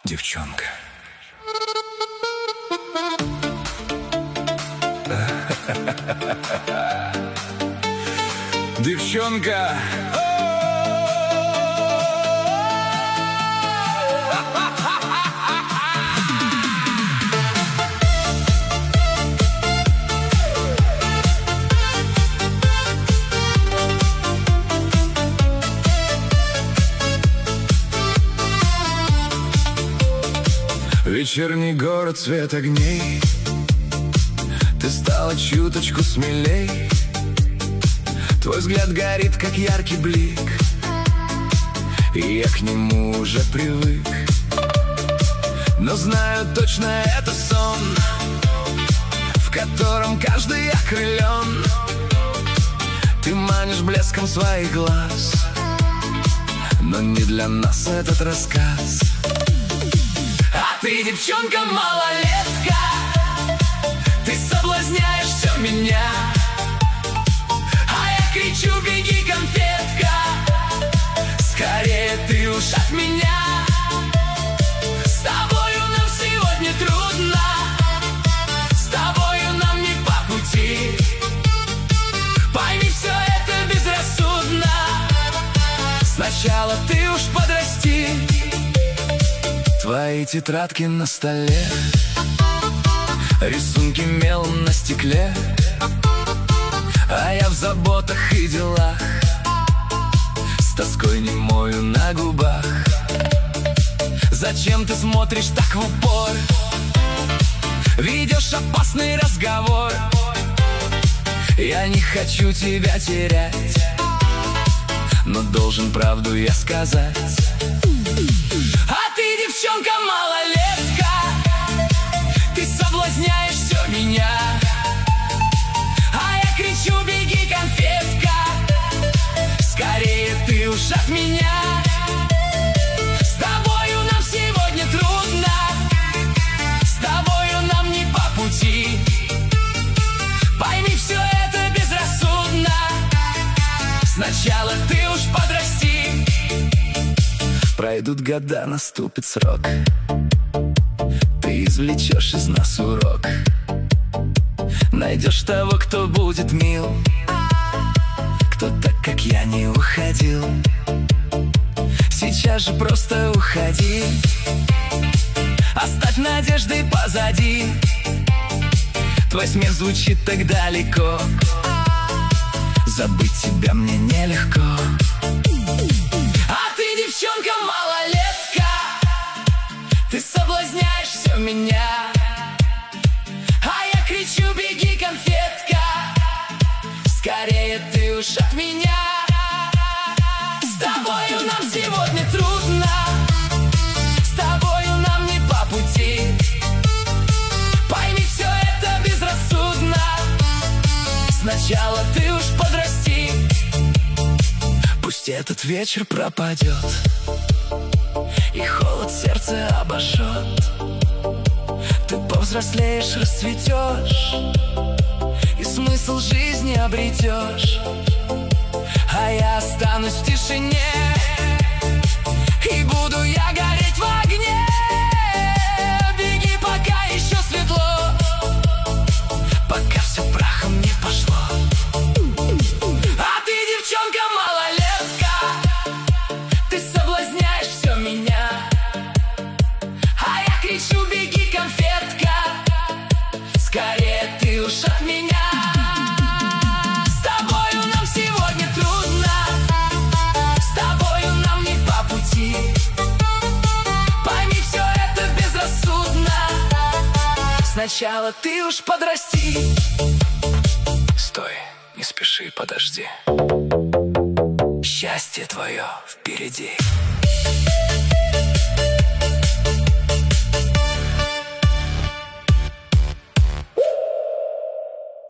девчонка. Девчонка. Вечерний город, свет огней. Ты стала чуточку смелей. Твой взгляд горит, как яркий блик, и я к нему уже привык. Но знаю точно, это сон, в котором каждый окрылен. Ты манишь блеском своих глаз, но не для нас этот рассказ. А ты, девчонка, малолетка, ты соблазняешь все меня. А я кричу: беги, конфетка, скорее ты уж от меня. С тобою нам сегодня трудно, с тобою нам не по пути. Пойми, все это безрассудно, сначала ты уж подрасти. Твои тетрадки на столе, рисунки мелом на стекле, а я в заботах и делах, с тоской немою на губах. Зачем ты смотришь так в упор, ведешь опасный разговор? Я не хочу тебя терять, но должен правду я сказать. А ты, девчонка, малолетка, ты соблазняешь все меня. А я кричу: беги, конфетка, скорее ты уж от меня. С тобою нам сегодня трудно, с тобою нам не по пути. Пойми, все это безрассудно, сначала ты уж подрасти. Пройдут года, наступит срок, ты извлечешь из нас урок. Найдешь того, кто будет мил, кто так, как я, не уходил. Сейчас же просто уходи, оставь надежды позади. Твой смех звучит так далеко, забыть тебя мне нелегко. А ты, девчонка, малолетка, ты соблазняешь все меня. А я кричу: беги, конфетка, скорее ты уж от меня. С тобою нам сегодня трудно, с тобою нам не по пути. Пойми, все это безрассудно, сначала ты уж подрасти. Пусть этот вечер пропадет, и холод сердце обожжет. Ты повзрослеешь, расцветешь, и смысл жизни обретешь. А я останусь в тишине, и буду я гореть в огне. Беги, пока еще светло, пока все прахом не пошло. А ты, девчонка, малолетка, ты соблазняешь все меня. А я кричу: беги, конфетка, скорее ты уж от меня. С тобою нам сегодня трудно, с тобою нам не по пути. Пойми, все это безрассудно, сначала ты уж подрасти. Стой, не спеши, подожди, счастье твое впереди.